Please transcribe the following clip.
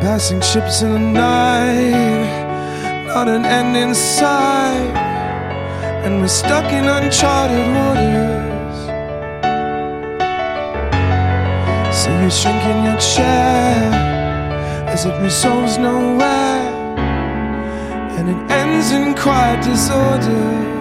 passing ships in the night, not an end in sight, and we're stuck in uncharted waters. So you shrink in your chair as it resolves nowhere, and it ends in quiet disorder.